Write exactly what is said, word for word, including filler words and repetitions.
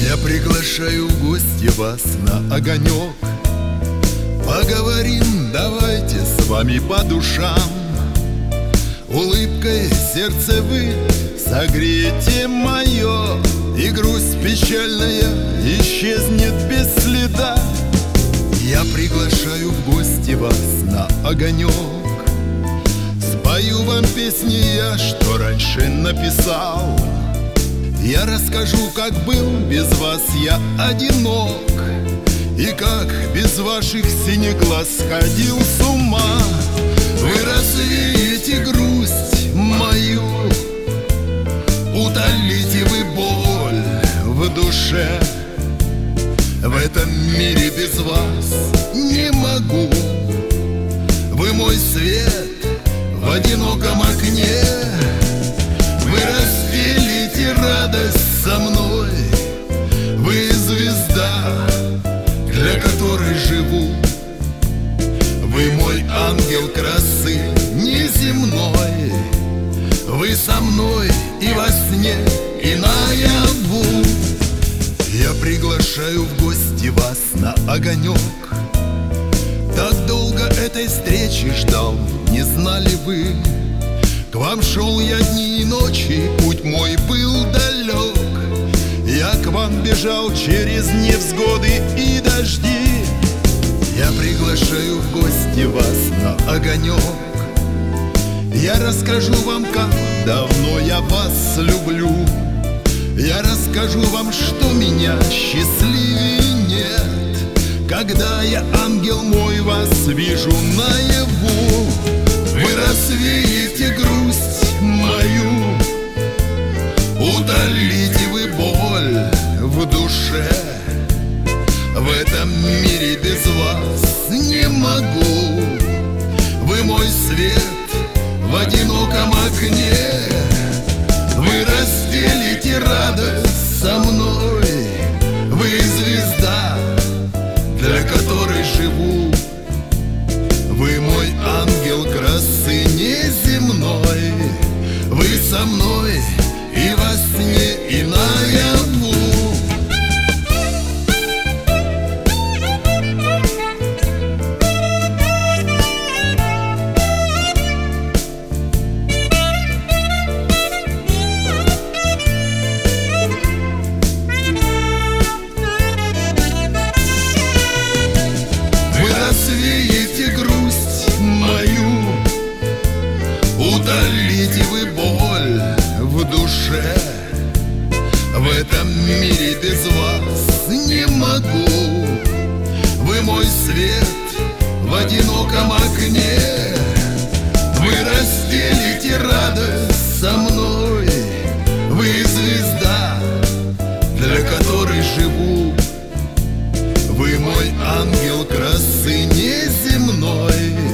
Я приглашаю в гости вас на огонек. Поговорим, давайте с вами по душам. Улыбкой сердце вы согреете мое, и грусть печальная исчезнет без следа. Я приглашаю в гости вас на огонек. Спою вам песни я, что раньше написал. Я расскажу, как был без вас я одинок, и как без ваших синих глаз сходил с ума. Вы развеете грусть мою, утолите вы боль в душе. В этом мире без вас не могу. Вы мой свет в одиноком окне. Вы разделите радость со мной. Вы звезда, для которой живу. Вы мой ангел красы неземной. Вы со мной и во сне, и наяву. Я приглашаю в гости вас на огонек. Так долго этой встречи ждал, не знали вы. К вам шел я дни и ночи, путь мой был далек. Я к вам бежал через невзгоды и дожди. Я приглашаю в гости вас на огонек. Я расскажу вам, как давно я вас люблю. Я расскажу вам, что меня счастливее нет, когда я, ангел мой, вас вижу наяву. Вы развеете грусть мою, утолите вы боль в душе. В этом мире без вас не могу. Вы мой свет в одиноком окне. Вы разделите радость со мной. Вы звезда, для которой живу. Вы мой ангел красы неземной. Вы со мной и во сне, и наяву. Развеете грусть мою, утолите вы боль в душе. В этом мире без вас не могу. Вы мой свет в одиноком окне. Вы разделите радость со мной. Вы звезда, для которой живу. Вы мой ангел красы неземной.